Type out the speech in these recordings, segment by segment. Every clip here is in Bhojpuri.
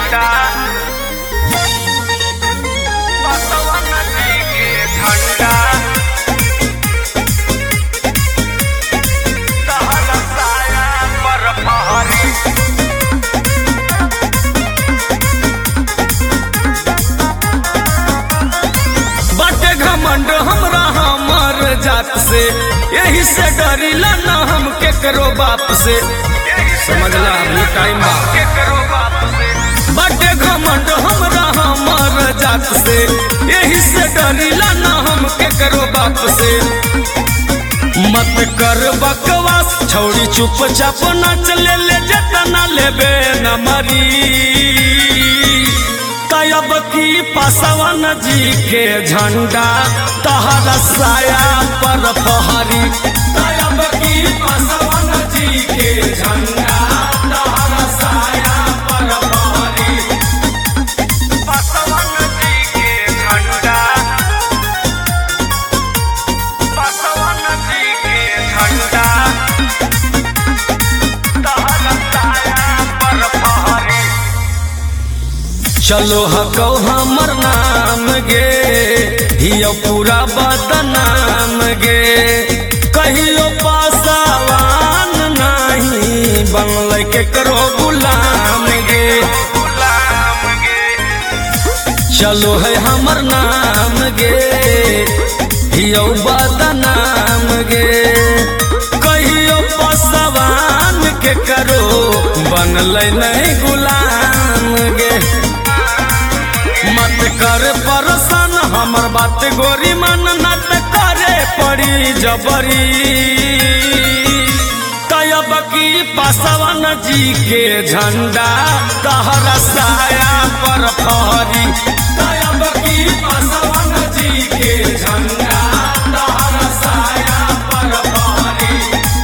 झंडा पासवान जी के झंडा तहरा साया पर फहरी बाटे घमंड हमरा हमर जात से यही से डरिला ना हम केकरो बाप से समझला अभी टाइम बा केकरो बाप से बाटे घमंड हमरा हमर जात से यही से डरिला ना हम केकरो बाप से मत कर बकवास छौड़ी चुपचाप नाच ले जतना लेबे न मरी तब की पासवान जी के झंडा तहरा साया पर फहरी तब की पासवान जी के झंडा तहरा साया पर फहरी पासवान जी के झंडा पासवान जी के झंडा तहरा साया पर फहरी चलो हकौ हमर नाम गे हियो पूरा बदनाम गे कहियो पासवान नहीं बनलै केकरो गुलाम गे चलो है हमर नाम गे हियो बदनाम गे कहियो पासवान केकरो बनलै नहीं गुलाम गे मत कर परसन हमर बात गोरी मन नत करे पड़ी जबरी तब की पासवान जी के झंडा तहरा साया पर फहरी तब की पासवान जी के झंडा तहरा साया पर फहरी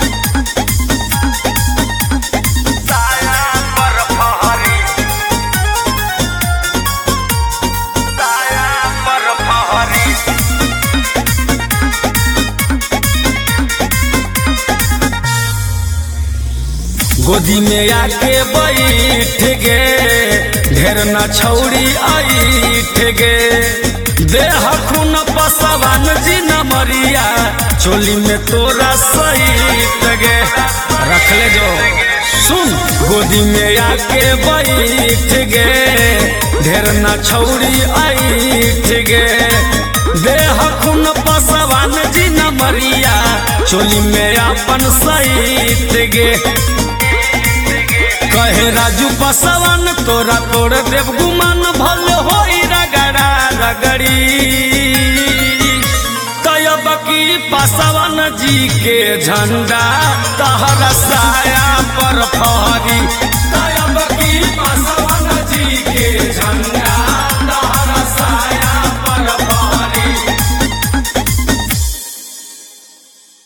साया पर फहरी गोदी में आके बैठ गे ढेर न छौड़ी ऐठ गे देह खून पासवान जी न मरिया चोली में तोरा सहित गे रख ले जो सुन गोदी में आके बैठ गे ढेर न छौड़ी ऐठ गे देह खून पासवान जी न मरिया चोली में अपन सहित गे कहे राजू पासवान तोरा तोड़ देव गुमान भल होई रगड़ा रगड़ी तब की पासवान जी के झंडा तहरा साया पर फहरी तब की पासवान जी के झंडा